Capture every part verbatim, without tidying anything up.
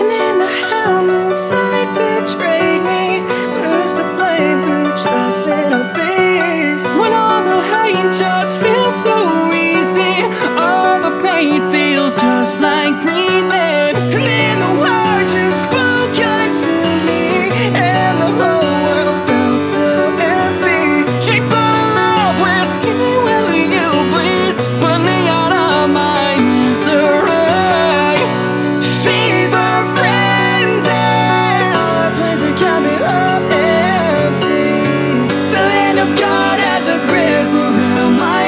And then the hound inside betrayed me. But who's to blame? Who trusts in a beast? When all the hate just feels so easy, all the pain feels just like breathing. And then the word just spoken to me, and the whole world felt so empty. Cheap bottle love whiskey, will you please put me out of my misery? Fever frenzy, all our plans are coming up empty. The hand of God has a grip around my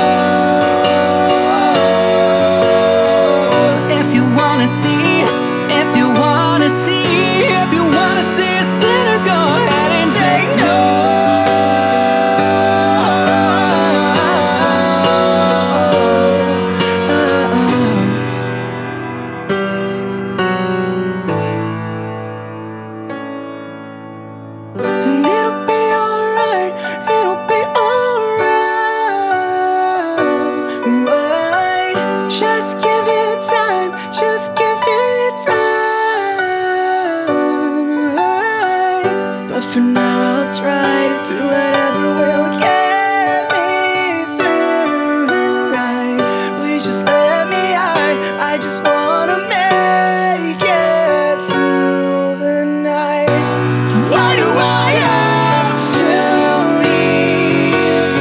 throat. If you wanna see, if you wanna see, if you wanna see a sinner, go ahead and take notes. And it'll be alright, it'll be alright. Just give it time, just give it time. But for now I'll try to do whatever will get me through the night. Please just let me hide, I just wanna make it through the night. Why do I have to leave?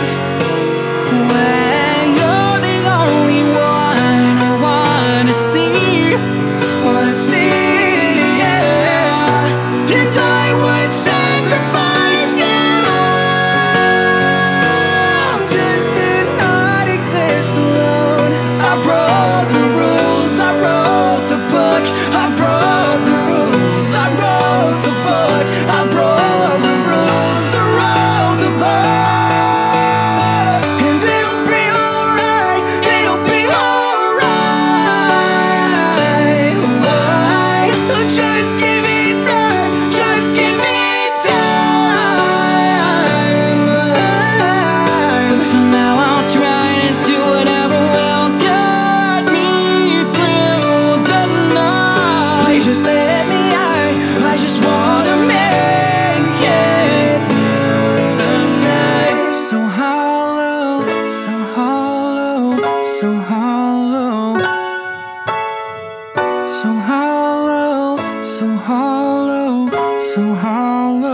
when you're the only one I wanna see. Wanna see, yeah. And I would sacrifice it all just to not exist alone. I broke the rules, I wrote the book. I broke the rules, I wrote the book. I broke the rules, I wrote the book. And it'll be alright, it'll be alright. Alright. Oh, just give it time, just give it time. But for now I'll try to do whatever will get me through the night. Please just let me hide, I just wanna make it through the night. So hollow, so hollow, so hollow, so hollow, so hollow, so hollow.